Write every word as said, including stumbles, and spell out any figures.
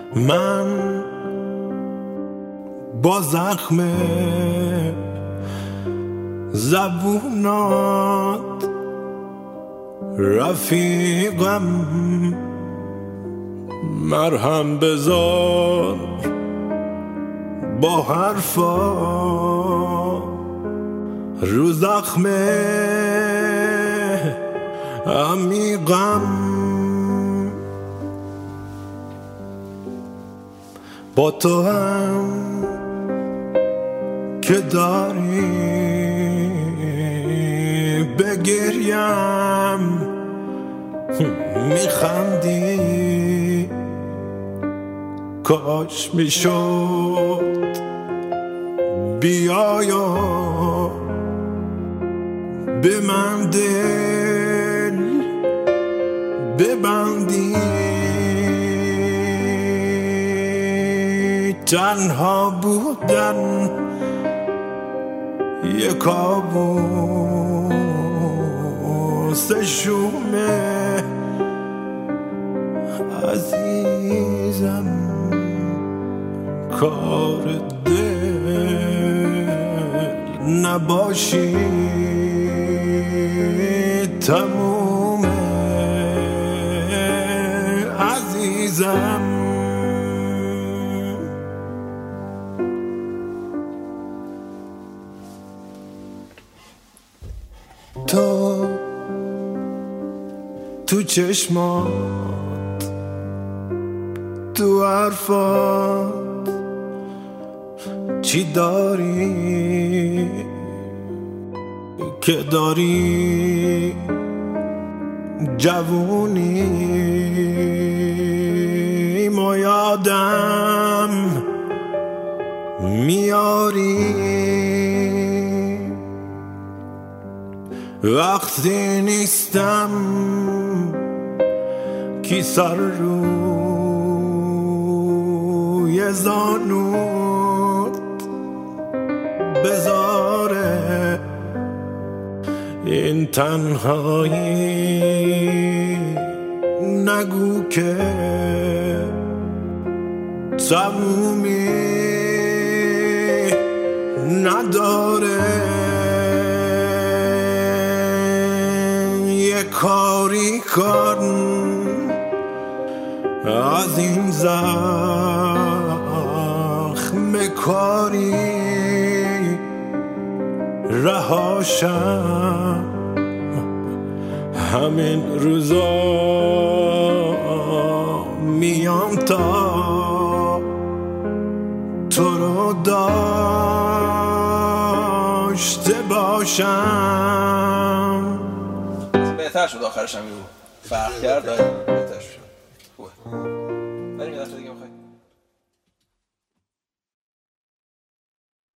من با زخم زبونات رفیقم، مرهم بذار با حرفا رو زخم عمیقم. با تو هم که داری بگریم میخندی، کاش میشد بیایا به من دل ببندی. تنها بودن یه کابوس شومه عزیزم، کار دل نباشی تمومه عزیزم. تو تو چشمات، تو حرفات چی داری که داری جوونی ما یادم میاری وقتی نیستم کی سر روی زانوت بذاره. این تنهایی نگو که تمومی نداره. یه کاری کن از این زخم کاری رهاشم. همین روزا میام تا تو رو داشته باشم. بهتر شد آخرش هم فرق کرد، بهتر شد.